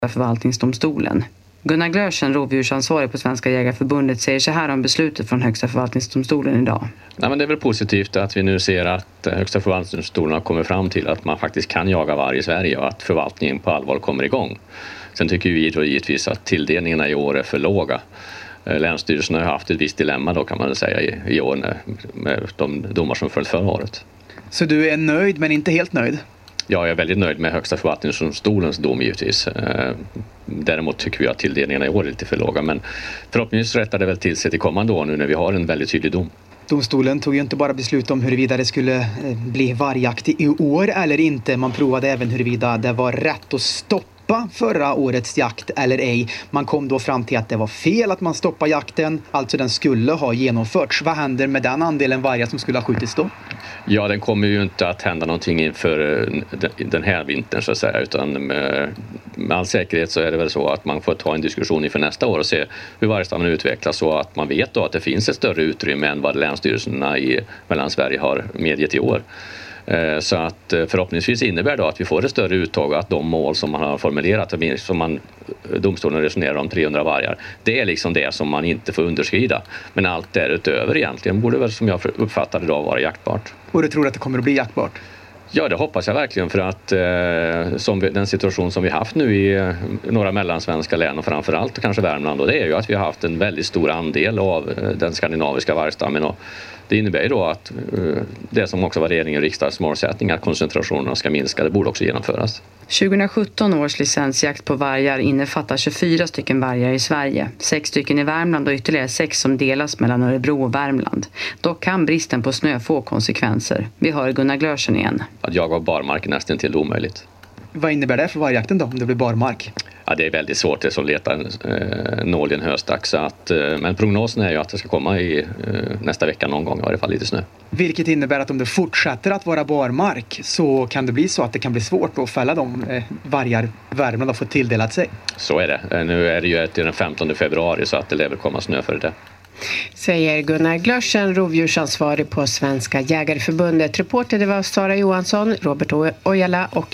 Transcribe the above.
förvaltningsdomstolen. Gunnar Glörsen, rovdjursansvarig på Svenska Jägarförbundet, säger så här om beslutet från Högsta förvaltningsdomstolen idag. Nej, men det är väl positivt att vi nu ser att Högsta förvaltningsdomstolen har kommit fram till att man faktiskt kan jaga varg i Sverige och att förvaltningen på allvar kommer igång. Sen tycker vi då givetvis att tilldelningarna i år är för låga. Länsstyrelsen har haft ett visst dilemma då, kan man säga, i år med de domar som följt förra året. Så du är nöjd men inte helt nöjd? Ja, jag är väldigt nöjd med Högsta förvaltningsdomstolens dom givetvis. Däremot tycker vi att tilldelningarna i år är lite för låga, men förhoppningsvis rättar det väl till sig till kommande år nu när vi har en väldigt tydlig dom. Domstolen tog ju inte bara beslut om huruvida det skulle bli vargjakt i år eller inte. Man provade även huruvida det var rätt att stoppa förra årets jakt eller ej. Man kom då fram till att det var fel att man stoppade jakten, alltså den skulle ha genomförts. Vad händer med den andelen vargar som skulle ha skjutits då? Ja, den kommer ju inte att hända någonting inför den här vintern så att säga, utan med all säkerhet så är det väl så att man får ta en diskussion inför nästa år och se hur vargstammen utvecklas, så att man vet då att det finns ett större utrymme än vad länsstyrelserna i Mellansverige har medgett i år. Så att förhoppningsvis innebär då att vi får ett större uttag och att de mål som man har formulerat, som domstolen resonerar om 300 vargar, det är liksom det som man inte får underskrida. Men allt därutöver egentligen borde väl, som jag uppfattar det då, vara jaktbart. Och du tror att det kommer att bli jaktbart? Ja, det hoppas jag verkligen, för att den situation som vi haft nu i några mellansvenska län och framförallt kanske Värmland, och det är ju att vi har haft en väldigt stor andel av den skandinaviska vargstammen, och det innebär ju då att det som också var regering och riksdags målsättning, att koncentrationerna ska minska, det borde också genomföras. 2017 års licensjakt på vargar innefattar 24 stycken vargar i Sverige, 6 stycken i Värmland och ytterligare 6 som delas mellan Örebro och Värmland. Dock kan bristen på snö få konsekvenser. Vi hör Gunnar Glörsen igen. Att jaga barmark är nästan till omöjligt. Vad innebär det för vargjakten då, om det blir barmark? Ja, det är väldigt svårt, det är som letar nål i en höstack. Men prognosen är ju att det ska komma i nästa vecka någon gång, i varje fall lite snö. Vilket innebär att om det fortsätter att vara barmark så kan det bli så att det kan bli svårt att fälla de vargar Värmland har fått tilldelat sig. Så är det. Nu är det ju den 15 februari så att det lär väl komma snö för det. Säger Gunnar Glörsen, rovdjursansvarig på Svenska Jägarförbundet. Reporter det var Sara Johansson, Robert Ojala och